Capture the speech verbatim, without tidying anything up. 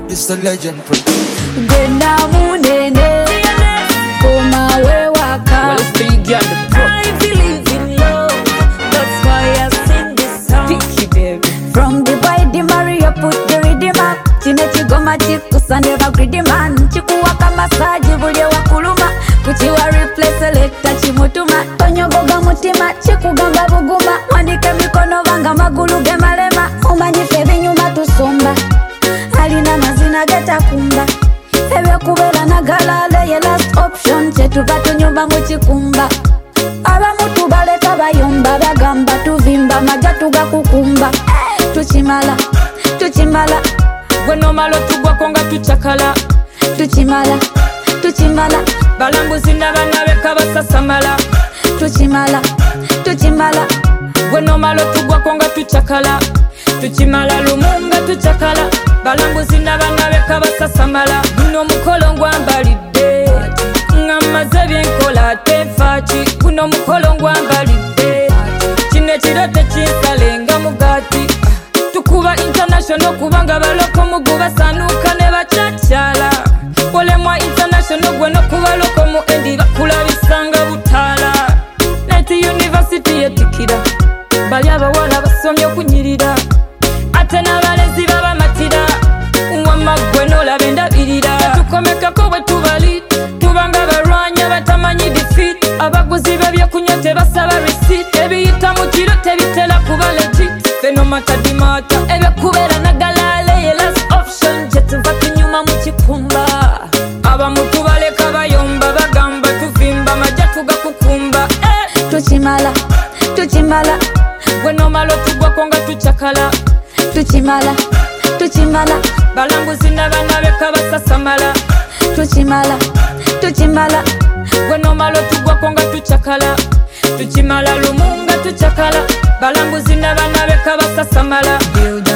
This the legend Prince. Genda munene Koma we waka Well, it's big and the pro. I believe in love. That's why I sing this song. Picky baby. From the boy the Mario put the rhythm up. Chine chigoma chikusande ba greedy man. Chikuwaka massage bulye wakuluma. Kuchiwa replace selecta chimutuma. Tonyogoga mutima chikugamba buguma. Wandike mikono vanga magulu ge malema. Umanyife binyuma tusomba. Alina mazina geta kumba. Ebe kubera na galale ye last option. Chetuva tunyumba muchikumba. Abamutu baleka bayomba bagamba tuvimba majatu gakukumba. Tuchimala, tuchimala. Gweno malo tugwa konga tuchakala. Tuchimala, tuchimala. Balambuzi n'abana beka basasamala. Tuchimala, tuchimala. Gweno malo tugwa konga tuchakala. Tuchimala lumunga tuchakala. Balambuzi n'abana beka basasamala. Guno mukolo ngwambalidde ngamaze byenkola tefaaki. Guno mukolo ngwambalidde kino ekirote kinsalenga mugati. Tukuba international kubanga baloko muguba sanuka ne bachakyala. Polemwa international gwe no kuba loko mu endi bakulabisanga butala. Night University yetikira bali abawala basomye okunyirira ate n'abalezi babamatira. Wamma gwe n'olaba endabirira tukomekako bwe tubali tubanga barwanya batamanyi defeat. Abaguzi b'ebyokunywa tebasaba receipt. Ebiyita mu kiro tebitera kuba legit. Feno matadimata ebekubeera nagalale ye last option. Kyetuva tunyuma mu kikumba. Abamutu baleka bayomba bagamba tuvimba majja tugakukumba. Eh. Tuchimala, tuchimala. Gwe nomalo tugwako nga tuchakala. Tuchimala, tuchimala. Balambuzi n'abaana beka basasamala. Tuchimala, tuchimala. Gwe nomalo tugwako nga tuchakala. Tuchimala lumunga tuchakala. Balambuzi n'abaana beka basasamala.